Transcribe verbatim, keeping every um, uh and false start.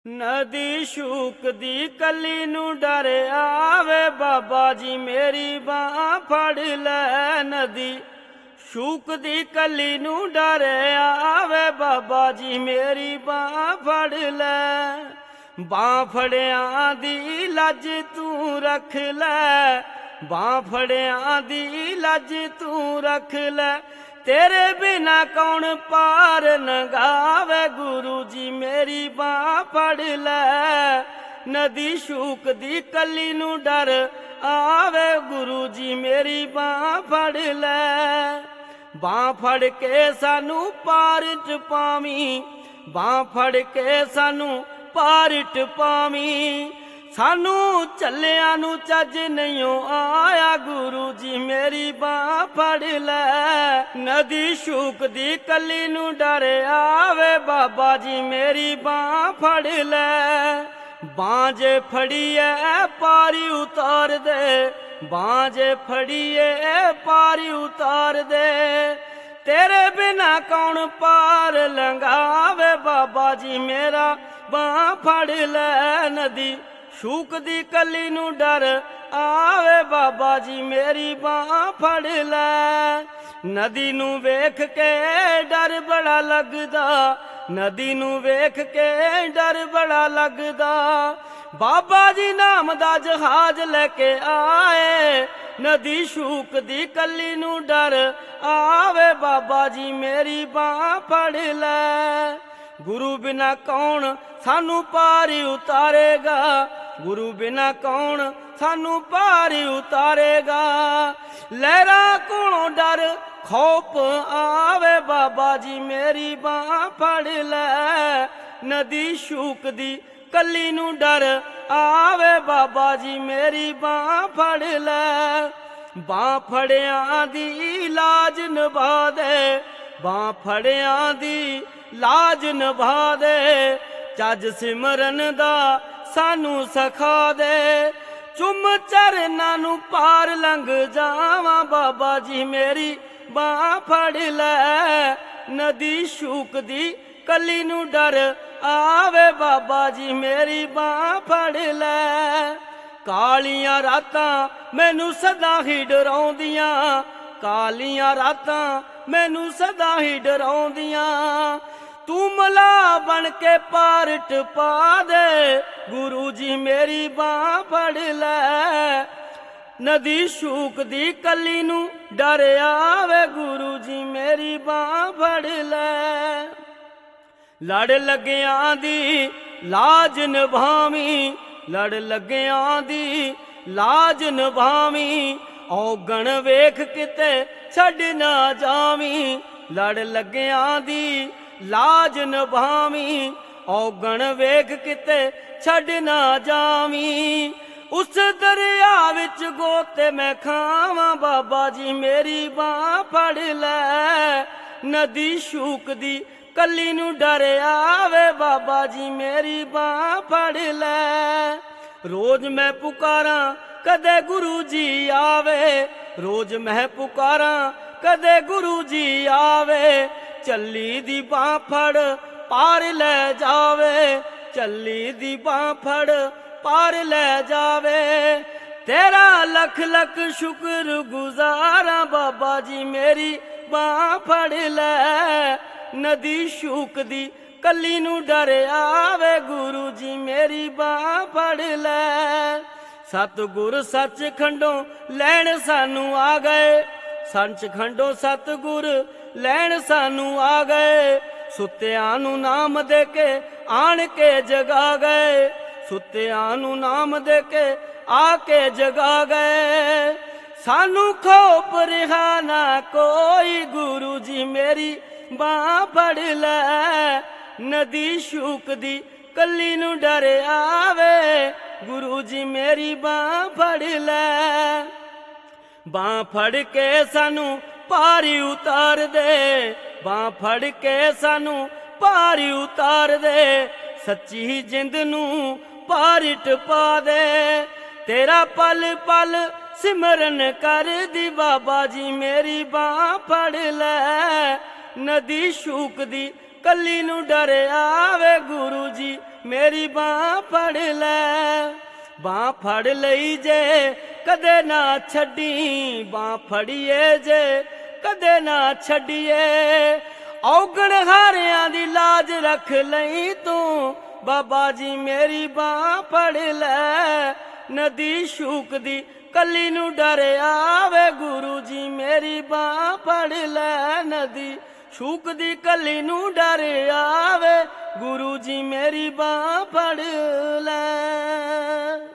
नदी शूकदी कली नू डर आवे, बाबा जी मेरी बांह फड़ लै। नदी शूकदी कली नू डर आवे, बाबा जी मेरी बांह फड़ लै। बांह फड़िया दी लज तू रख लै, बांह फड़िया दी लज तू रख लै। तेरे बिना कौन पार नंगावे, गुरु जी मेरी बांह फड़ लै। नदी शूकदी कली नू डर आवे, गुरु जी मेरी बांह फड़ लै। बांह फड़ के सानू पार टपावी, बांह फड़ के सानू पार टपावी। सानू चलिया नू चज नहीं आया, गुरु जी मेरी बांह फड़ लै। नदी शूकदी कली नू डर आवे, बाबा जी मेरी बांह फड़ लै। बांह जे फड़िए पारी उतार दे, बांह जे फड़िए पारी उतार दे। तेरे बिना कौन पार लंघावे, बाबा जी मेरा बांह फड़ लै। नदी शूकदी कली नू डर आवे, बाबा जी मेरी बांह फड़ लै। नदी नू वेख के डर बड़ा लगदा, नदी नू वेख के डर बड़ा लगदा। बाबा जी नाम दा जहाज लेके आए, नदी शूकदी कली नू डर आवे, बाबा जी मेरी बांह फड़ लै। गुरु बिना कौन सानू पारी उतारेगा, गुरु बिना कौन सानू पारी उतारेगा। लहरा कोलों डर खौफ आवे, बाबा जी मेरी बांह फड़ लै। नदी शूकदी कली नू डर आवे, बाबा जी मेरी बांह फड़ लै। बांह फड़िया दी लाज निभा दे, बांह फड़िया दी लाज निभा दे। चज सिमरन दा सानू सखा दे, चुम चरना नू पार लंघ जावां, बाबा जी मेरी बांह फड़ लै। नदी शूकदी कली नू डर आवे, बाबा जी मेरी बांह फड़ लै। कालियां रातां मैनू सदा ही डराउंदियां, कालियां रातां मैनू सदा ही डराउंदियां। तू मला बन के पार टपा दे, गुरु जी मेरी बांह फड़ लै। नदी शूकदी कली नू डर आवे, गुरु जी मेरी बांह फड़ लै। लड़ लग्गियां दी लाज निभावी, लड़ लग्गियां दी लाज निभावी। औगण वेख किते छड़ ना जावी, लड़ लग्गियां दी लाज निभावी। औगण वेख किते छड़ ना जावी। उस दरिया विच गोते मैं खावां, बाबा जी मेरी बांह फड़ लै। नदी शूकदी कली नू डर आवे, बाबा जी मेरी बांह फड़ लै। रोज मैं पुकारां कदे गुरु जी आवे, रोज मैं पुकारां कदे गुरु जी आवे। चली दी बांह फड़ पार ले जावे, चली दी बांह फड़ पार ले जावे। तेरा लख लख शुक्र गुजारा, बाबा जी मेरी बांह फड़ लै। नदी शूकदी कली नू डर आवे, गुरु जी मेरी बांह फड़ लै। सतगुर सच खंडों लैण सानू आ गए, सच खंडों सतगुर लैण सानू आ गए। सुत्तियां नू नाम दे के आण के जगा गए, सुत्तियां नू नाम दे के आके जगा गए। सानू खौफ रिहा ना कोई, गुरु जी मेरी बांह फड़ लै। नदी शूकदी कली नू डर आवे, गुरु जी मेरी बांह फड़ लै। बांह फड़ के सानू पारी उतार दे, बांह फड़ के सानू पारी उतार दे। सच्ची जिंद नू पारी टपा दे। तेरा पल पल सिमरन कर दी, बाबा जी मेरी बांह फड़ लै। नदी शूकदी कली नू डर आवे, गुरु जी ਮੇਰੀ ਬਾਂਹ ਫੜ ਲੈ। ਬਾਂਹ ਫੜ ਲਈ ਜੇ ਕਦੇ ਨਾ ਛੱਡੀ, ਬਾਂਹ ਫੜੀਏ ਜੇ ਕਦੇ ਨਾ ਛੱਡੀਏ। ਔਗਣ ਹਾਰਿਆਂ ਦੀ ਲਾਜ ਰੱਖ ਲਈ ਤੂੰ, ਬਾਬਾ ਜੀ ਮੇਰੀ ਬਾਂਹ ਫੜ ਲੈ। ਨਦੀ ਸ਼ੂਕਦੀ ਕੱਲੀ ਨੂੰ ਡਰ ਆਵੇ, ਗੁਰੂ ਜੀ ਮੇਰੀ ਬਾਂਹ ਫੜ ਲੈ। ਨਦੀ ਸ਼ੂਕਦੀ ਕੱਲੀ ਨੂੰ ਡਰ ਆਵੇ, ਗੁਰੂ ਜੀ ਮੇਰੀ ਬਾਂਹ ਫੜ ਲੈ।